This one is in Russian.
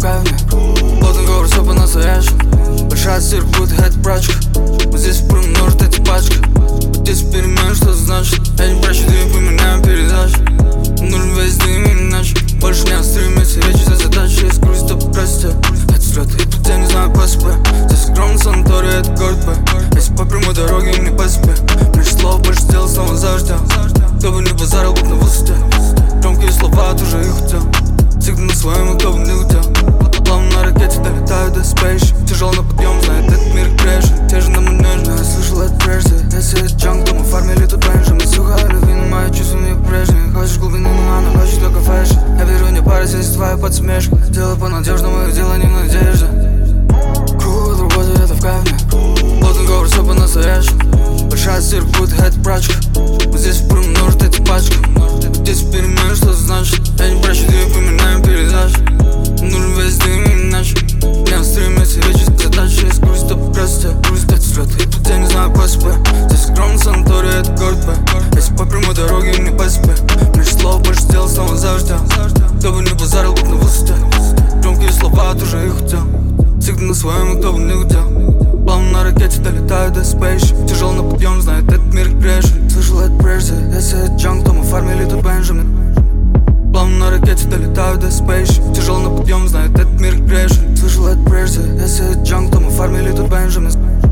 в кайфе. Плотный говор, все по-настоящему. Большая цирк, будет хэт прачка. Мы здесь промножит эти пачки. Вот здесь перемен, что значит. Я не прощу, ты поменяем передачу. Нужен весь дым иначе. Больше не стремится, речь за задачи. Есть грусть, то прости. Это взлет и путь, я не знаю по СП. Здесь скромный санаторий, это город П. Если по прямой дороге не по СП. Меньше слов, больше дел, снова заждем. Кто бы не базарил, будь на высоте. Громкие слова, тоже их хотел. Всегда на своем, кто бы не летел. Плавно на ракете долетаю до спейшн. Тяжел на подъем, знает этот мир крэшит. Те же на манеже, но я слышал это прежде. Если это джанк, то мы фармили тут раньше. Мы суха, любви, но мои чувства не прежние. Хочешь глубины, но она хочет только фэшн. Я беру не пару, здесь твоя подсмешка. Дело по-надежному, их дело не в надежде. Круг работы, это в кайфе. Плотный говор, все по-настоящему. Большая цирк, будет хэт прачка. Мы здесь промножит эти пачки. Вот здесь перемен, что значит. Я не прощу, ты поменяем передачу. Нужен весь дым иначе. Не стремится, речь за задачи. Есть грусть, то прости. Грусть, это взлет и путь, я не знаю по СП. Здесь скромный санаторий, это город П. Если по прямой дороге не по СП. Меньше слов, больше дел, снова заждем. Кто бы не базарил, будь на высоте. Громкие слова, тоже их хотел. Всегда на своем, кто бы не летел. Плавно на ракете долетаю до спейшн. Тяжел на подъем, знает этот мир грешен. Слышал это прежде, если это джанк, то мы фармили тут Бенджамин. Плавно на ракете долетаю до спейшн. Тяжел на подъем, знает этот мир грешен. Слышал это прежде, если это джанк, то мы фармили тут Бенджамин.